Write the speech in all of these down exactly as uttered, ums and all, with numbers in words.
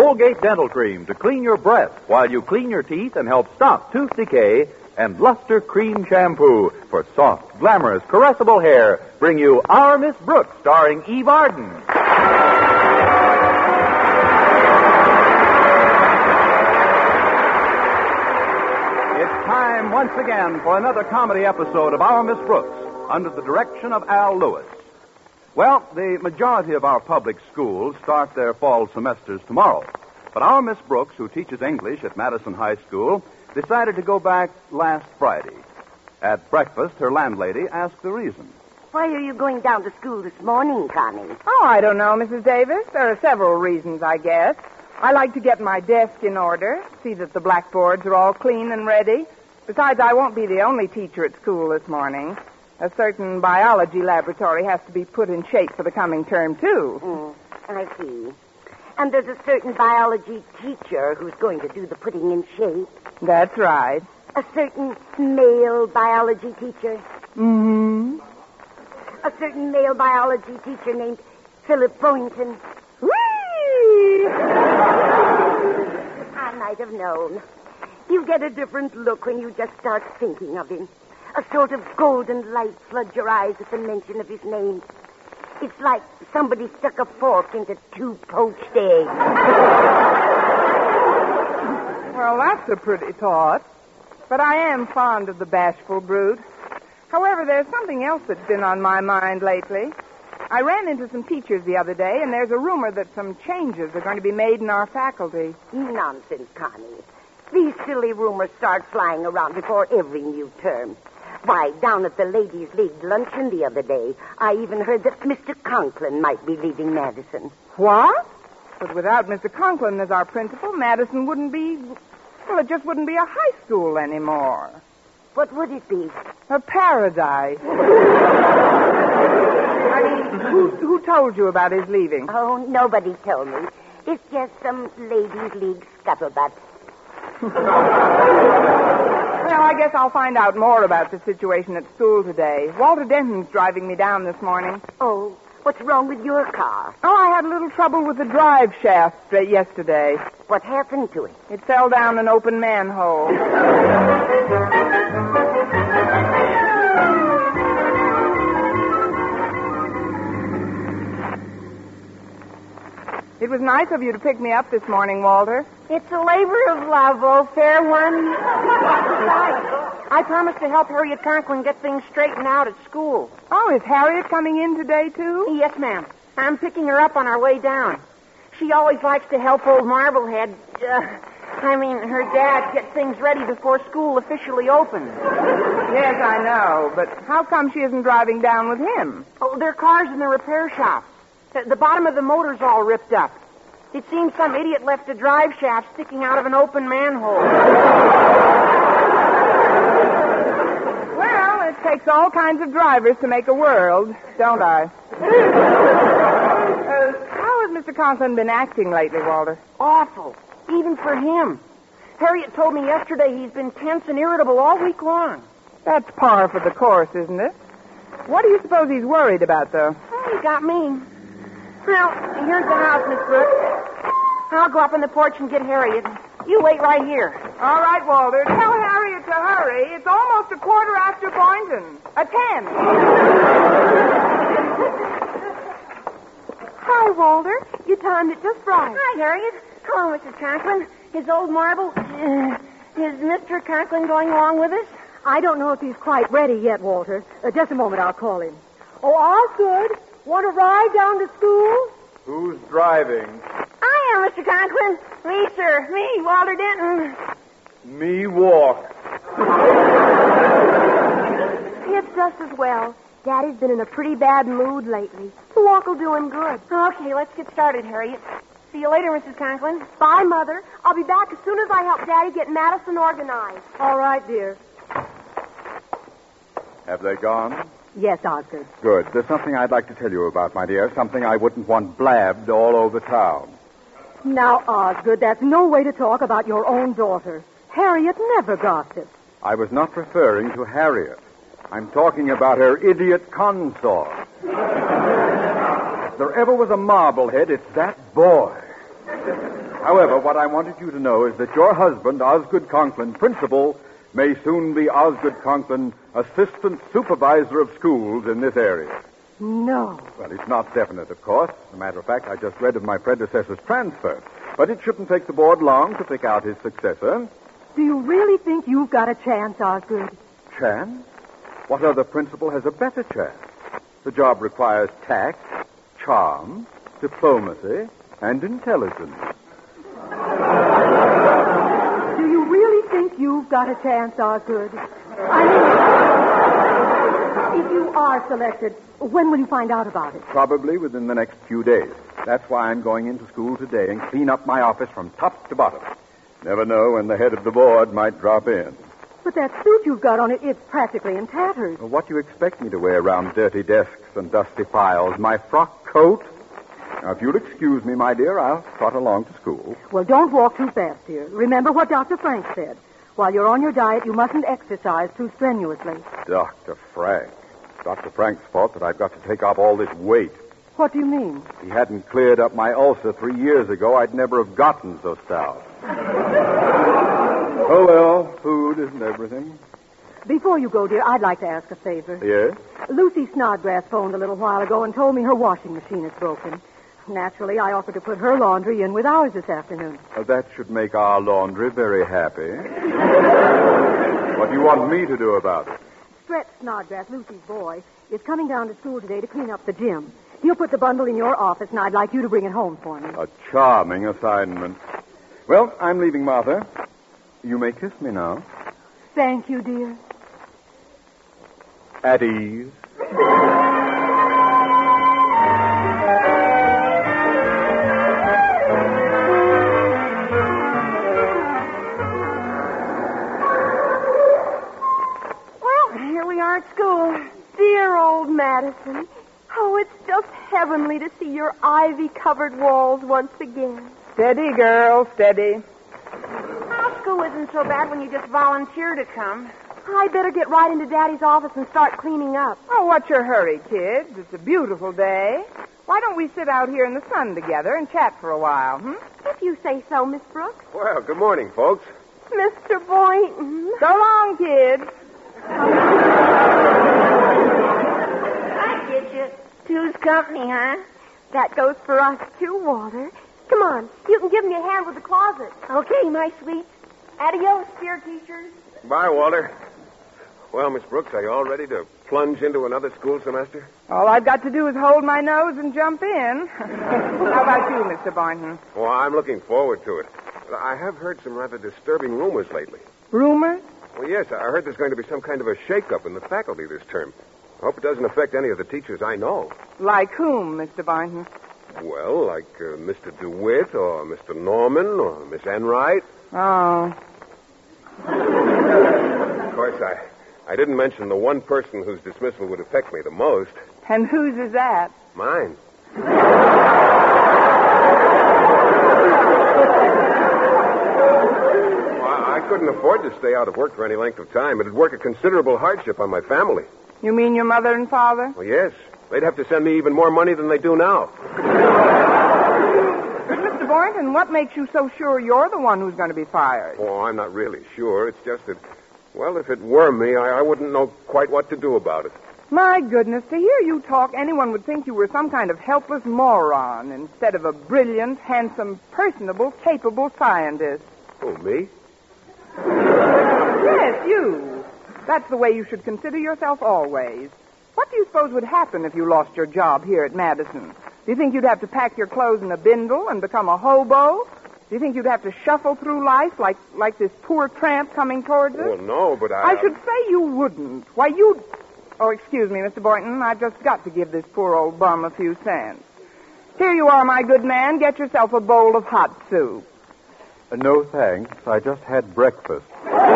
Colgate Dental Cream to clean your breath while you clean your teeth and help stop tooth decay, and Luster Cream Shampoo for soft, glamorous, caressable hair bring you Our Miss Brooks, starring Eve Arden. It's time once again for another comedy episode of Our Miss Brooks, under the direction of Al Lewis. Well, the majority of our public schools start their fall semesters tomorrow. But our Miss Brooks, who teaches English at Madison High School, decided to go back last Friday. At breakfast, her landlady asked the reason. Why are you going down to school this morning, Connie? Oh, I don't know, Missus Davis. There are several reasons, I guess. I like to get my desk in order, see that the blackboards are all clean and ready. Besides, I won't be the only teacher at school this morning. A certain biology laboratory has to be put in shape for the coming term, too. Mm, I see. And there's a certain biology teacher who's going to do the putting in shape. That's right. A certain male biology teacher. Mm-hmm. A certain male biology teacher named Philip Boynton. Whee! I might have known. You get a different look when you just start thinking of him. A sort of golden light floods your eyes at the mention of his name. It's like somebody stuck a fork into two poached eggs. Well, that's a pretty thought. But I am fond of the bashful brute. However, there's something else that's been on my mind lately. I ran into some teachers the other day, and there's a rumor that some changes are going to be made in our faculty. Nonsense, Connie. These silly rumors start flying around before every new term. Why, down at the Ladies' League luncheon the other day, I even heard that Mister Conklin might be leaving Madison. What? But without Mister Conklin as our principal, Madison wouldn't be... Well, it just wouldn't be a high school anymore. What would it be? A paradise. I mean, who, who told you about his leaving? Oh, nobody told me. It's just some Ladies' League scuttlebutt. Well, I guess I'll find out more about the situation at school today. Walter Denton's driving me down this morning. Oh, what's wrong with your car? Oh, I had a little trouble with the drive shaft yesterday. What happened to it? It fell down an open manhole. It was nice of you to pick me up this morning, Walter. It's a labor of love, oh, fair one. I promised to help Harriet Conklin get things straightened out at school. Oh, is Harriet coming in today, too? Yes, ma'am. I'm picking her up on our way down. She always likes to help old Marblehead, uh, I mean, her dad, get things ready before school officially opens. Yes, I know, but how come she isn't driving down with him? Oh, their car's in the repair shop. The, the bottom of the motor's all ripped up. It seems some idiot left a drive shaft sticking out of an open manhole. Well, it takes all kinds of drivers to make a world, don't I? uh, how has Mister Conklin been acting lately, Walter? Awful. Even for him. Harriet told me yesterday he's been tense and irritable all week long. That's par for the course, isn't it? What do you suppose he's worried about, though? Oh, you got me. Well, here's the house, Miss Brooks. I'll go up on the porch and get Harriet. You wait right here. All right, Walter. Tell Harriet to hurry. It's almost a quarter after Boynton. A ten. Hi, Walter. You timed it just right. Hi, Harriet. Hello, Missus Conklin. Is old Marble... Uh, is Mister Conklin going along with us? I don't know if he's quite ready yet, Walter. Uh, just a moment, I'll call him. Oh, Osgood, want to ride down to school? Who's driving? I am, Mister Conklin. Me, sir. Me, Walter Denton. Me walk. It's just as well. Daddy's been in a pretty bad mood lately. The walk will do him good. Okay, let's get started, Harriet. See you later, Missus Conklin. Bye, Mother. I'll be back as soon as I help Daddy get Madison organized. All right, dear. Have they gone? Yes, Osgood. Good. There's something I'd like to tell you about, my dear. Something I wouldn't want blabbed all over town. Now, Osgood, that's no way to talk about your own daughter. Harriet never gossips. I was not referring to Harriet. I'm talking about her idiot consort. If there ever was a Marblehead, it's that boy. However, what I wanted you to know is that your husband, Osgood Conklin, principal, may soon be Osgood Conklin, assistant supervisor of schools in this area. No. Well, it's not definite, of course. As a matter of fact, I just read of my predecessor's transfer. But it shouldn't take the board long to pick out his successor. Do you really think you've got a chance, Osgood? Chance? What other principal has a better chance? The job requires tact, charm, diplomacy, and intelligence. Do you really think you've got a chance, Osgood? I mean, if you are selected, when will you find out about it? Probably within the next few days. That's why I'm going into school today and clean up my office from top to bottom. Never know when the head of the board might drop in. But that suit you've got on it, it's practically in tatters. Well, what do you expect me to wear around dirty desks and dusty files? My frock coat? Now, if you'll excuse me, my dear, I'll trot along to school. Well, don't walk too fast, dear. Remember what Doctor Frank said. While you're on your diet, you mustn't exercise too strenuously. Doctor Frank. Doctor Frank's fault that I've got to take off all this weight. What do you mean? If he hadn't cleared up my ulcer three years ago, I'd never have gotten so stout. Oh, well, food isn't everything. Before you go, dear, I'd like to ask a favor. Yes? Lucy Snodgrass phoned a little while ago and told me her washing machine is broken. Naturally, I offered to put her laundry in with ours this afternoon. Well, that should make our laundry very happy. What do you want me to do about it? Stretch Snodgrass, Lucy's boy, is coming down to school today to clean up the gym. He'll put the bundle in your office, and I'd like you to bring it home for me. A charming assignment. Well, I'm leaving, Martha. You may kiss me now. Thank you, dear. At ease. At school. Dear old Madison. Oh, it's just heavenly to see your ivy-covered walls once again. Steady, girl, steady. Our school isn't so bad when you just volunteer to come. I'd better get right into Daddy's office and start cleaning up. Oh, what's your hurry, kids? It's a beautiful day. Why don't we sit out here in the sun together and chat for a while, hmm? If you say so, Miss Brooks. Well, good morning, folks. Mister Boynton. So long, kids. I get you. Two's company, huh? That goes for us, too, Walter. Come on. You can give me a hand with the closet. Okay, my sweet. Adios, dear teachers. Bye, Walter. Well, Miss Brooks, are you all ready to plunge into another school semester? All I've got to do is hold my nose and jump in. How about you, Mister Boynton? Well, I'm looking forward to it. But I have heard some rather disturbing rumors lately. Rumors? Well, yes, I heard there's going to be some kind of a shakeup in the faculty this term. I hope it doesn't affect any of the teachers I know. Like whom, Mister Boynton? Well, like uh, Mister DeWitt or Mister Norman or Miss Enright. Oh. Of course, I, I didn't mention the one person whose dismissal would affect me the most. And whose is that? Mine. I couldn't afford to stay out of work for any length of time. It'd work a considerable hardship on my family. You mean your mother and father? Well, yes. They'd have to send me even more money than they do now. But, Mister Boynton, what makes you so sure you're the one who's going to be fired? Oh, I'm not really sure. It's just that, well, if it were me, I, I wouldn't know quite what to do about it. My goodness, to hear you talk, anyone would think you were some kind of helpless moron instead of a brilliant, handsome, personable, capable scientist. Oh, me? Yes, you. That's the way you should consider yourself always. What do you suppose would happen if you lost your job here at Madison? Do you think you'd have to pack your clothes in a bindle and become a hobo? Do you think you'd have to shuffle through life like, like this poor tramp coming towards us? Well, no, but I... I should say you wouldn't. Why, you'd... Oh, excuse me, Mister Boynton. I've just got to give this poor old bum a few cents. Here you are, my good man. Get yourself a bowl of hot soup. Uh, no, thanks. I just had breakfast.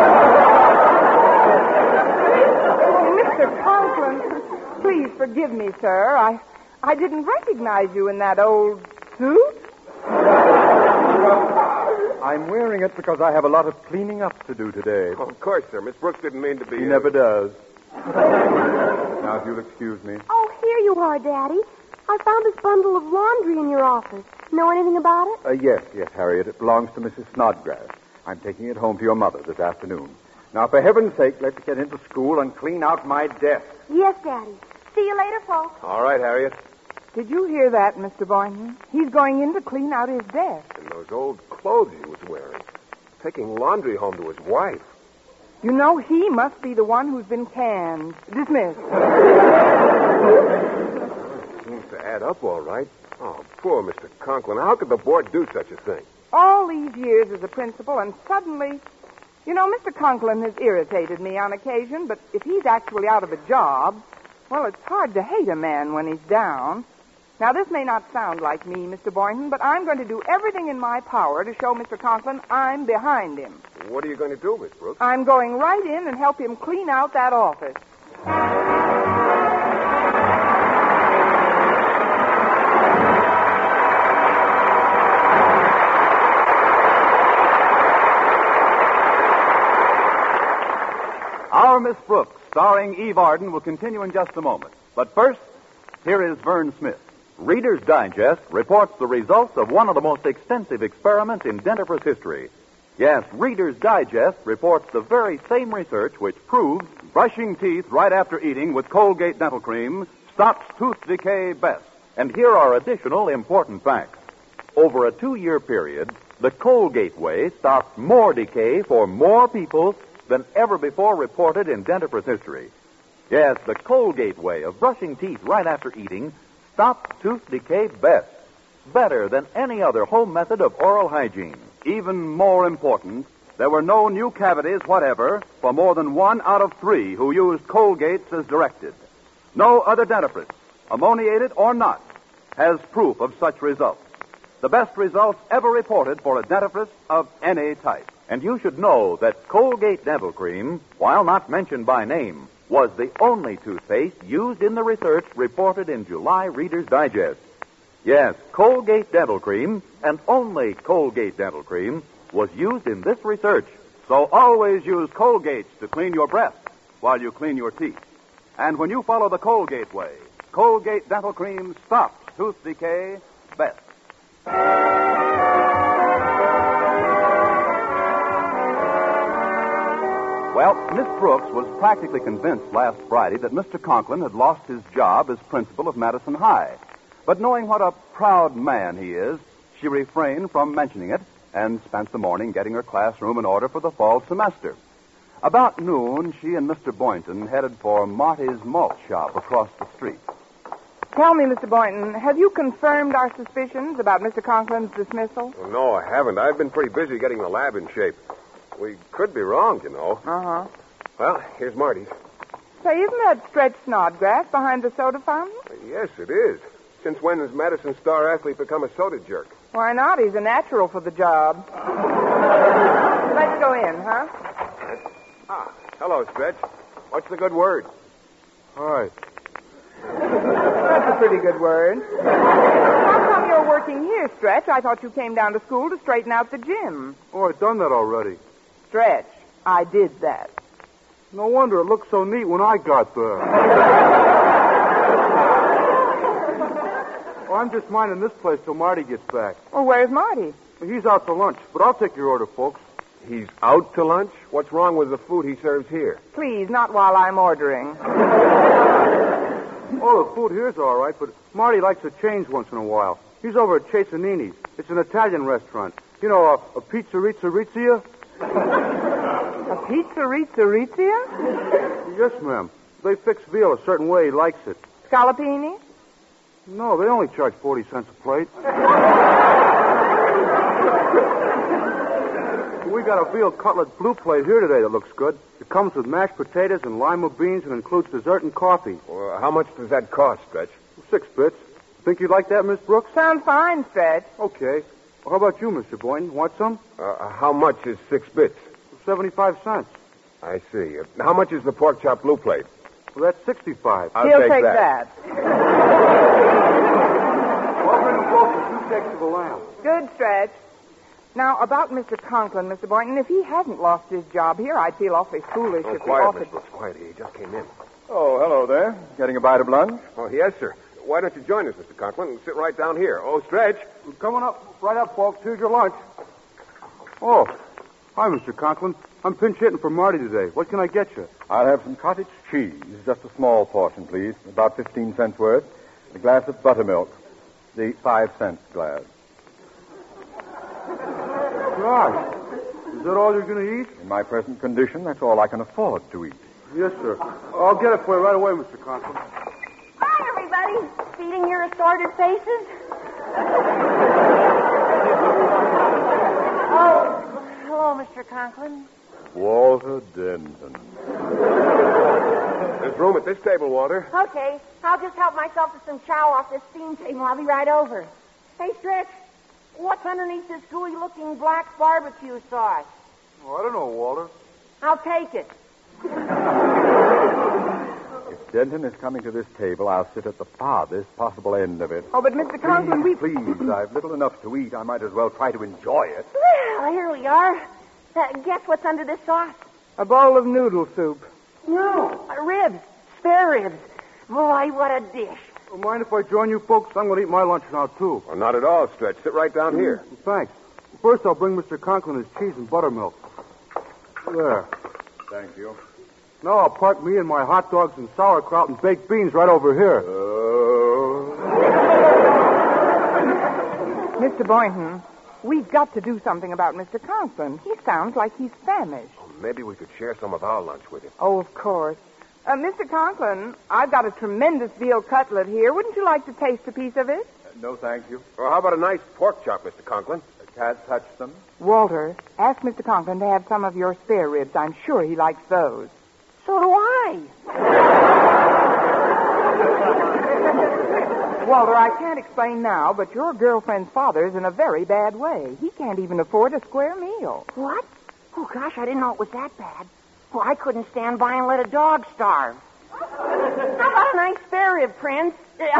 Mister Conklin, please forgive me, sir. I I didn't recognize you in that old suit. I'm wearing it because I have a lot of cleaning up to do today. Oh, of course, sir. Miss Brooks didn't mean to be... He uh... never does. Now, if you'll excuse me. Oh, here you are, Daddy. I found this bundle of laundry in your office. Know anything about it? Uh, yes, yes, Harriet. It belongs to Missus Snodgrass. I'm taking it home to your mother this afternoon. Now, for heaven's sake, let's get into school and clean out my desk. Yes, Daddy. See you later, folks. All right, Harriet. Did you hear that, Mister Boynton? He's going in to clean out his desk. And those old clothes he was wearing. Taking laundry home to his wife. You know, he must be the one who's been canned. Dismissed. Seems to add up all right. Oh, poor Mister Conklin. How could the board do such a thing? All these years as a principal, and suddenly... You know, Mister Conklin has irritated me on occasion, but if he's actually out of a job, well, it's hard to hate a man when he's down. Now, this may not sound like me, Mister Boynton, but I'm going to do everything in my power to show Mister Conklin I'm behind him. What are you going to do, Miss Brooks? I'm going right in and help him clean out that office. Our Miss Brooks, starring Eve Arden, will continue in just a moment. But first, here is Vern Smith. Reader's Digest reports the results of one of the most extensive experiments in dentifrice history. Yes, Reader's Digest reports the very same research which proves brushing teeth right after eating with Colgate Dental Cream stops tooth decay best. And here are additional important facts. Over a two-year period, the Colgate way stopped more decay for more people than ever before reported in dentifrice history. Yes, the Colgate way of brushing teeth right after eating stopped tooth decay best, better than any other home method of oral hygiene. Even more important, there were no new cavities whatever for more than one out of three who used Colgate's as directed. No other dentifrice, ammoniated or not, has proof of such results. The best results ever reported for a dentifrice of any type. And you should know that Colgate Dental Cream, while not mentioned by name, was the only toothpaste used in the research reported in July Reader's Digest. Yes, Colgate Dental Cream, and only Colgate Dental Cream, was used in this research. So always use Colgate's to clean your breath while you clean your teeth. And when you follow the Colgate way, Colgate Dental Cream stops tooth decay best. Well, Miss Brooks was practically convinced last Friday that Mister Conklin had lost his job as principal of Madison High. But knowing what a proud man he is, she refrained from mentioning it and spent the morning getting her classroom in order for the fall semester. About noon, she and Mister Boynton headed for Marty's malt shop across the street. Tell me, Mister Boynton, have you confirmed our suspicions about Mister Conklin's dismissal? Oh, no, I haven't. I've been pretty busy getting the lab in shape. We could be wrong, you know. Uh-huh. Well, here's Marty's. Say, isn't that Stretch Snodgrass behind the soda fountain? Yes, it is. Since when has Madison star athlete become a soda jerk? Why not? He's a natural for the job. Let's go in, huh? Ah, hello, Stretch. What's the good word? Hi. That's a pretty good word. How come you're working here, Stretch? I thought you came down to school to straighten out the gym. Oh, I've done that already. Stretch, I did that. No wonder it looked so neat when I got there. Oh, I'm just minding this place till Marty gets back. Well, where's Marty? He's out to lunch, but I'll take your order, folks. He's out to lunch? What's wrong with the food he serves here? Please, not while I'm ordering. Oh, the food here's all right, but Marty likes to change once in a while. He's over at Chasanini's. It's an Italian restaurant. You know, a, a pizzerizia rizia? A pizzerizia? Yes, ma'am. They fix veal a certain way he likes it. Scallopini? No, they only charge forty cents a plate. We got a veal cutlet blue plate here today that looks good. It comes with mashed potatoes and lima beans and includes dessert and coffee. Well, how much does that cost, Stretch? Six bits. Think you'd like that, Miss Brooks? Sounds fine, Stretch. Okay. Well, how about you, Mister Boynton? Want some? Uh, how much is six bits? Seventy-five cents. I see. Uh, how much is the pork chop blue plate? Well, that's sixty-five. I'll He'll take, take that. that. Well, bring them closer. Two sticks of the lamb. Good, Stretch. Now, about Mister Conklin, Mister Boynton, if he hadn't lost his job here, I'd feel awfully foolish Oh, if quiet, he offered... Miss Brooks, quiet. He just came in. Oh, hello there. Getting a bite of lunch? Oh, yes, sir. why don't you join us, Mister Conklin, and sit right down here? Oh, Stretch. Coming up. Right up, folks. Here's your lunch. Oh, hi, Mister Conklin. I'm pinch hitting for Marty today. What can I get you? I'll have some cottage cheese. Just a small portion, please. About fifteen cents worth. A glass of buttermilk. The five cent glass. Gosh. Is that all you're going to eat? In my present condition, that's all I can afford to eat. Yes, sir. I'll get it for you right away, Mister Conklin. Hi, everybody. Feeding your assorted faces? Oh, hello, Mister Conklin. Walter Denton. There's room at this table, Walter. Okay, I'll just help myself to some chow off this steam table. I'll be right over. Hey, Stretch, what's underneath this gooey-looking black barbecue sauce? Oh, I don't know, Walter. I'll take it. If Denton is coming to this table, I'll sit at the farthest possible end of it. Oh, but Mister Conklin, we... Please, I've little enough to eat. I might as well try to enjoy it. Well, here we are. Uh, guess what's under this sauce? A bowl of noodle soup. No, uh, ribs. Spare ribs. Boy, what a dish. Don't mind if I join you folks? I'm going to eat my lunch now, too. Well, not at all, Stretch. Sit right down here. Thanks. First, I'll bring Mister Conklin his cheese and buttermilk. There. Thank you. Now I'll park me and my hot dogs and sauerkraut and baked beans right over here. Uh... Mister Boynton, we've got to do something about Mister Conklin. He sounds like he's famished. Oh, maybe we could share some of our lunch with him. Oh, of course. Uh, Mister Conklin, I've got a tremendous veal cutlet here. Wouldn't you like to taste a piece of it? Uh, no, thank you. Well, how about a nice pork chop, Mister Conklin? I can't touch them. Walter, ask Mister Conklin to have some of your spare ribs. I'm sure he likes those. So do I. Walter, I can't explain now, but your girlfriend's father's in a very bad way. He can't even afford a square meal. What? Oh, gosh, I didn't know it was that bad. Well, I couldn't stand by and let a dog starve. How about a nice spare rib, Prince?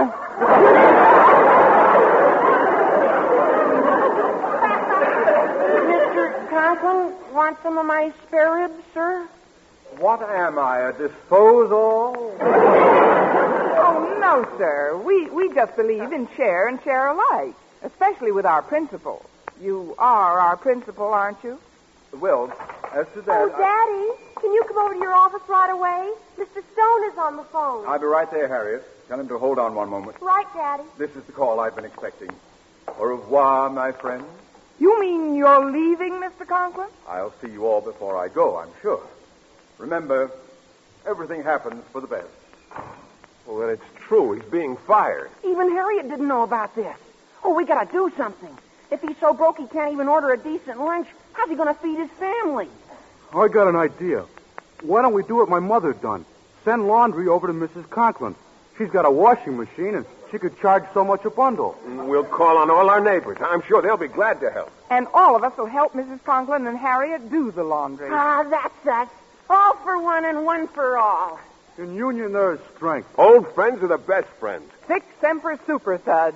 Mister Conklin, want some of my spare ribs, sir? What am I, a disposal? Oh, no, sir. We, we just believe in share and share alike, especially with our principal. You are our principal, aren't you? Well, as to that... Oh, Daddy, can you come over to your office right away? Mister Stone is on the phone. I'll be right there, Harriet. Tell him to hold on one moment. Right, Daddy. This is the call I've been expecting. Au revoir, my friend. You mean you're leaving, Mister Conklin? I'll see you all before I go, I'm sure. Remember, everything happens for the best. Well, then it's true. He's being fired. Even Harriet didn't know about this. Oh, we gotta do something. If he's so broke he can't even order a decent lunch, how's he gonna feed his family? I got an idea. Why don't we do what my mother done? Send laundry over to Missus Conklin. She's got a washing machine, and she could charge so much a bundle. We'll call on all our neighbors. I'm sure they'll be glad to help. And all of us will help Missus Conklin and Harriet do the laundry. Ah, that's us. All for one and one for all. In union, there is strength. Old friends are the best friends. Six Semper Super Thuds.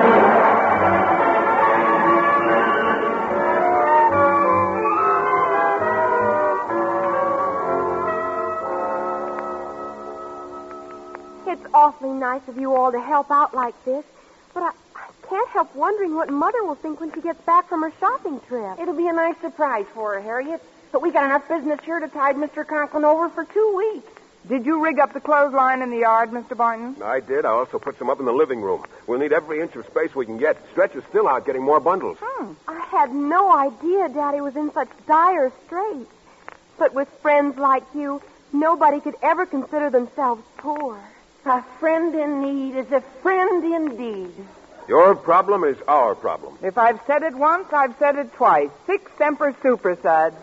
It's awfully nice of you all to help out like this, but I, I can't help wondering what Mother will think when she gets back from her shopping trip. It'll be a nice surprise for her, Harriet. But we got enough business here to tide Mister Conklin over for two weeks. Did you rig up the clothesline in the yard, Mister Boynton? I did. I also put some up in the living room. We'll need every inch of space we can get. Stretch is still out getting more bundles. Hmm. I had no idea Daddy was in such dire straits. But with friends like you, nobody could ever consider themselves poor. A friend in need is a friend indeed. Your problem is our problem. If I've said it once, I've said it twice. Six Semper Super Thuds.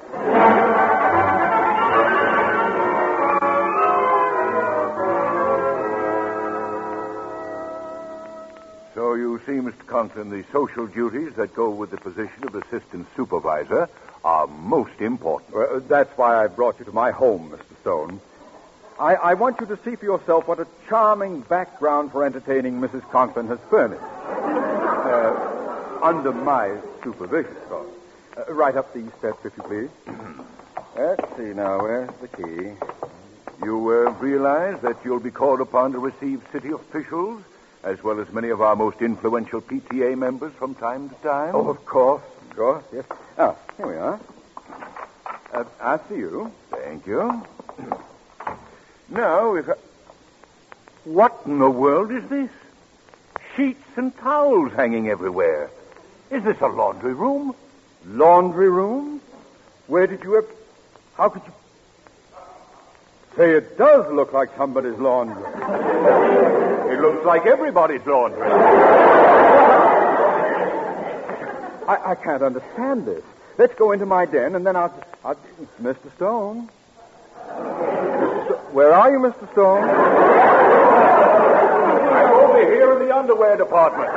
So you see, Mister Conklin, the social duties that go with the position of assistant supervisor are most important. Well, that's why I brought you to my home, Mister Stone. I, I want you to see for yourself what a charming background for entertaining Missus Conklin has furnished. Uh, under my supervision, of course. Uh, right up these steps, if you please. Let's see now. Where's the key? You uh, realize that you'll be called upon to receive city officials as well as many of our most influential P T A members from time to time? Oh, of course, of course, yes. Ah, here we are. Uh, after you. Thank you. Now, if I... What in the world is this? Sheets and towels hanging everywhere. Is this a laundry room? Laundry room? Where did you have... How could you... Say, it does look like somebody's laundry. It looks like everybody's laundry. I, I can't understand this. Let's go into my den, and then I'll... I'll Mister Stone? Mister Sto- Where are you, Mister Stone? I'm over here in the underwear department.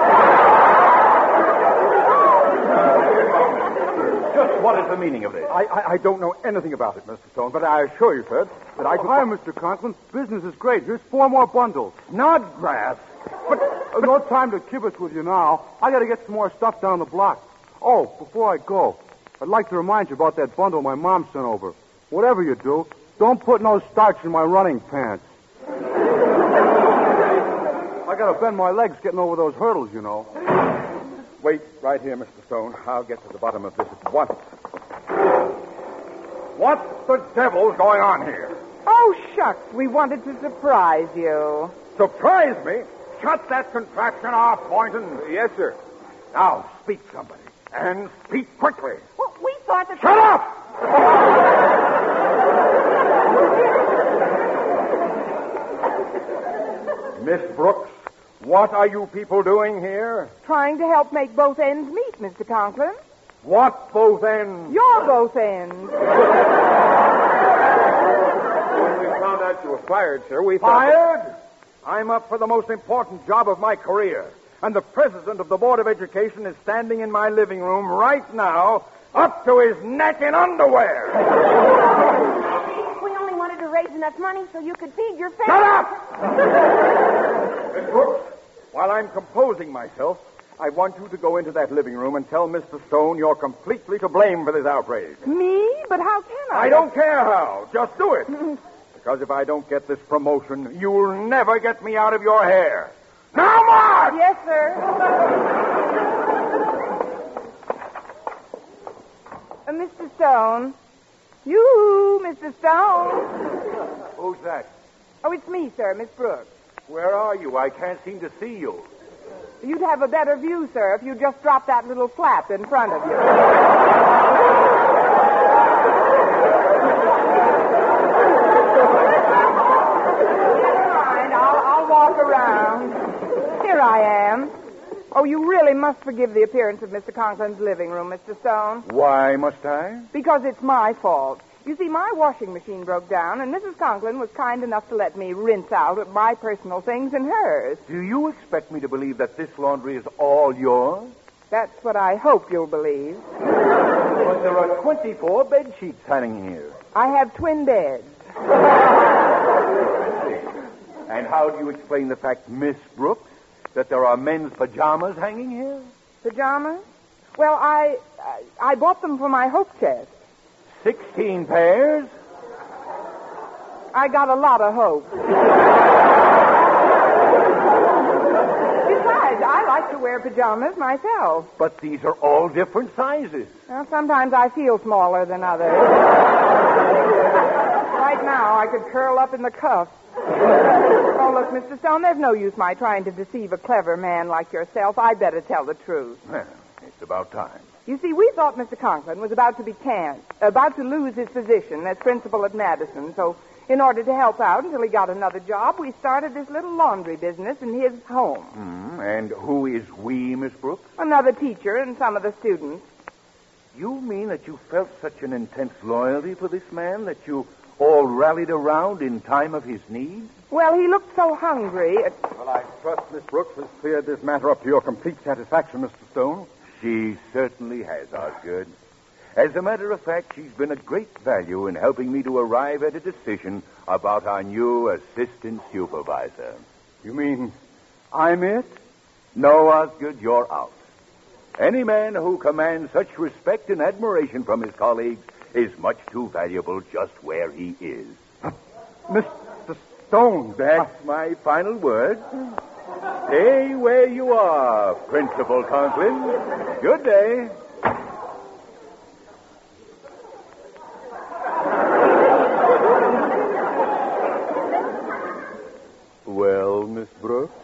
Just what is the meaning of this? I, I, I don't know anything about it, Mister Stone, but I assure you, sir, that I... Oh, hi, Mister Conklin. Business is great. Here's four more bundles. Snodgrass. But uh, no time to kibitz with you now. I got to get some more stuff down the block. Oh, before I go, I'd like to remind you about that bundle my mom sent over. Whatever you do, don't put no starch in my running pants. I got to bend my legs getting over those hurdles, you know. Wait right here, Mister Stone. I'll get to the bottom of this at once. What the devil's going on here? Oh, shucks. We wanted to surprise you. Surprise me? Shut that contraption off, Boynton. Yes, sir. Now, speak, somebody. And speak quickly. Well, we thought that... Shut up! Miss Brooks, what are you people doing here? Trying to help make both ends meet, Mister Conklin. What both ends? You're both ends. When we found out you were fired, sir, we thought... Fired? I'm up for the most important job of my career. And the president of the Board of Education is standing in my living room right now, up to his neck in underwear. We only wanted to raise enough money so you could feed your family. Shut up! Miss Brooks, while I'm composing myself, I want you to go into that living room and tell Mister Stone you're completely to blame for this outrage. Me? But how can I? I don't care how. Just do it. Because if I don't get this promotion, you'll never get me out of your hair. Now, Mark! Yes, sir. uh, Mister Stone. You, Mister Stone. Who's that? Oh, it's me, sir, Miss Brooks. Where are you? I can't seem to see you. You'd have a better view, sir, if you just dropped that little flap in front of you. Never mind. I'll, I'll walk around. Here I am. Oh, you really must forgive the appearance of Mister Conklin's living room, Mister Stone. Why must I? Because it's my fault. You see, my washing machine broke down, and Missus Conklin was kind enough to let me rinse out my personal things and hers. Do you expect me to believe that this laundry is all yours? That's what I hope you'll believe. But there are twenty-four bed sheets hanging here. I have twin beds. And how do you explain the fact, Miss Brooks, that there are men's pajamas hanging here? Pajamas? Well, I, I I bought them for my hope chest. Sixteen pairs? I got a lot of hope. Besides, I like to wear pajamas myself. But these are all different sizes. Well, sometimes I feel smaller than others. Right now, I could curl up in the cuffs. Oh, look, Mister Stone, there's no use my trying to deceive a clever man like yourself. I'd better tell the truth. Well, it's about time. You see, we thought Mister Conklin was about to be canned, about to lose his position as principal at Madison. So, in order to help out until he got another job, we started this little laundry business in his home. Mm, and who is we, Miss Brooks? Another teacher and some of the students. You mean that you felt such an intense loyalty for this man that you all rallied around in time of his need? Well, he looked so hungry. At... Well, I trust Miss Brooks has cleared this matter up to your complete satisfaction, Mister Stone. She certainly has, Osgood. As a matter of fact, she's been a great value in helping me to arrive at a decision about our new assistant supervisor. You mean I'm it? No, Osgood, you're out. Any man who commands such respect and admiration from his colleagues is much too valuable just where he is. Mister Stone, That's my final word. Stay where you are, Principal Conklin. Good day. Well, Miss Brooks?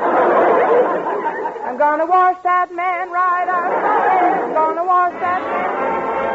I'm gonna wash that man right out of my head. I'm gonna wash that man.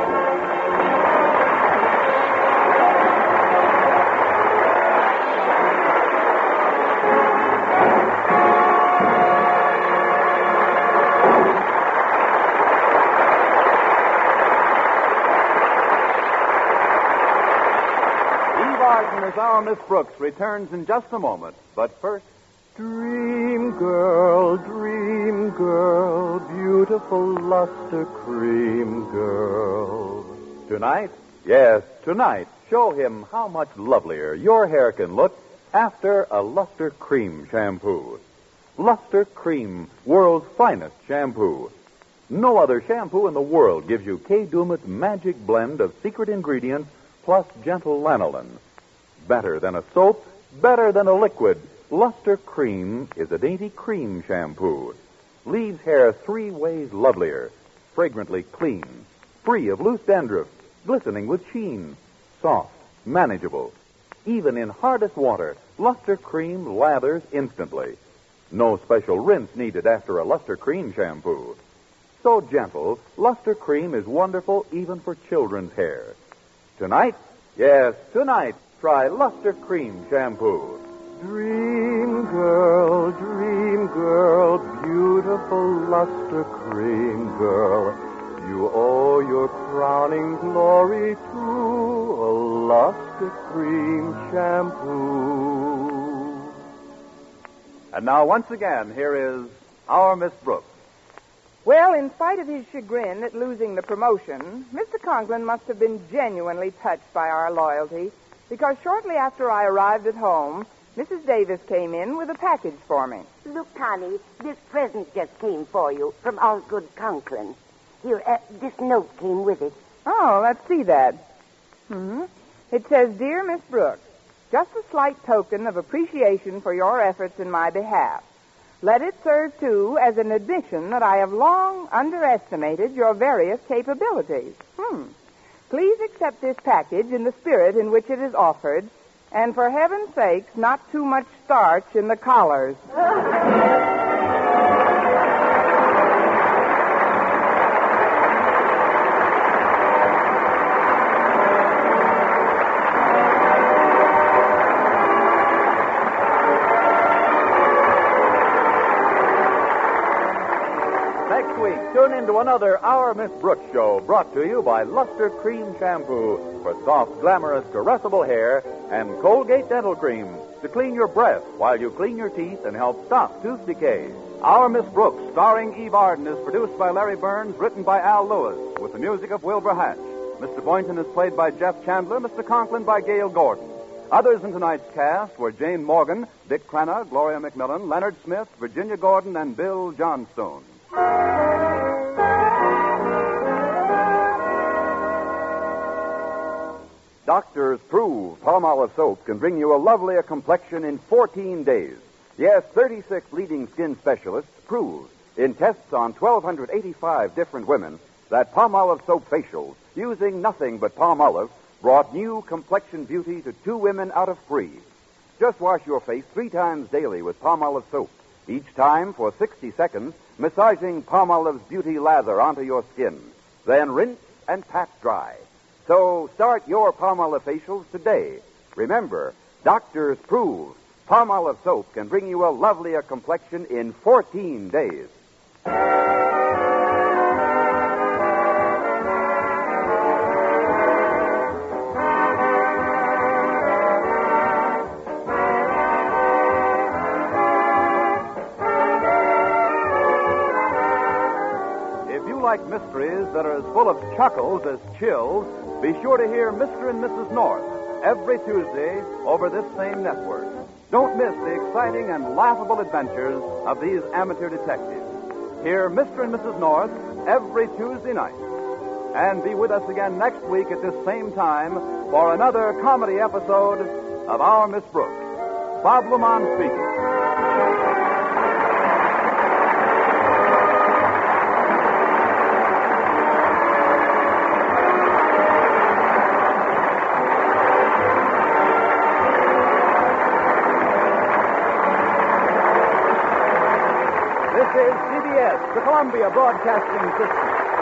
As our Miss Brooks returns in just a moment. But first, Dream girl, dream girl, beautiful luster cream girl. tonight, yes, tonight, show him how much lovelier your hair can look after a Luster Cream shampoo. Luster Cream, world's finest shampoo. No other shampoo in the world gives you Kay Daumit's magic blend of secret ingredients plus gentle lanolin. Better than a soap, better than a liquid, Luster Cream is a dainty cream shampoo. Leaves hair three ways lovelier, fragrantly clean, free of loose dandruff, glistening with sheen, soft, manageable. Even in hardest water, Luster Cream lathers instantly. No special rinse needed after a Luster Cream shampoo. So gentle, Luster Cream is wonderful even for children's hair. Tonight, yes, tonight, try Luster Cream shampoo. Dream girl, dream girl, beautiful luster cream girl. You owe your crowning glory to a luster cream shampoo. And now, once again, here is our Miss Brooks. Well, in spite of his chagrin at losing the promotion, Mister Conklin must have been genuinely touched by our loyalty, because shortly after I arrived at home, Missus Davis came in with a package for me. Look, Connie, this present just came for you from Osgood Conklin. Here, uh, this note came with it. Oh, let's see that. Hmm. It says, Dear Miss Brooks, just a slight token of appreciation for your efforts in my behalf. Let it serve, too, as an admission that I have long underestimated your various capabilities. Hmm. Please accept this package in the spirit in which it is offered, and for heaven's sakes, not too much starch in the collars. Next week, tune in to another Our Miss Brooks show, brought to you by Luster Cream Shampoo for soft, glamorous, caressable hair, and Colgate Dental Cream to clean your breath while you clean your teeth and help stop tooth decay. Our Miss Brooks, starring Eve Arden, is produced by Larry Burns, written by Al Lewis, with the music of Wilbur Hatch. Mister Boynton is played by Jeff Chandler, Mister Conklin by Gail Gordon. Others in tonight's cast were Jane Morgan, Dick Crenna, Gloria McMillan, Leonard Smith, Virginia Gordon, and Bill Johnstone. Doctors prove Palmolive soap can bring you a lovelier complexion in fourteen days. Yes, thirty-six leading skin specialists prove in tests on one thousand two hundred eighty-five different women that Palmolive soap facials, using nothing but Palmolive, brought new complexion beauty to two women out of three. Just wash your face three times daily with Palmolive soap, each time for sixty seconds, massaging Palmolive's beauty lather onto your skin. Then rinse and pat dry. So start your Palmolive facials today. Remember, doctors prove Palmolive soap can bring you a lovelier complexion in fourteen days. If you like mysteries that are as full of chuckles as chills, be sure to hear Mister and Missus North every Tuesday over this same network. Don't miss the exciting and laughable adventures of these amateur detectives. Hear Mister and Missus North every Tuesday night. And be with us again next week at this same time for another comedy episode of Our Miss Brooks. Bob Lamont speaking. Yes, the Columbia Broadcasting System.